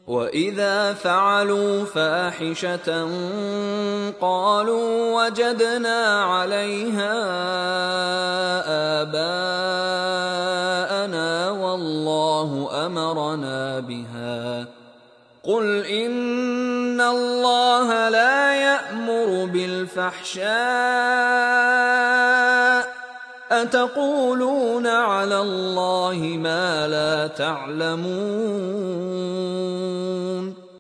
وَإِذَا فَعَلُوا فَاحِشَةً قَالُوا وَجَدْنَا عَلَيْهَا آبَاءَنَا وَاللَّهُ أَمَرَنَا بِهَا ۗ قُلْ إِنَّ اللَّهَ لَا يَأْمُرُ بِالْفَحْشَاءِ ۖ أَتَقُولُونَ عَلَى اللَّهِ مَا لَا تَعْلَمُونَ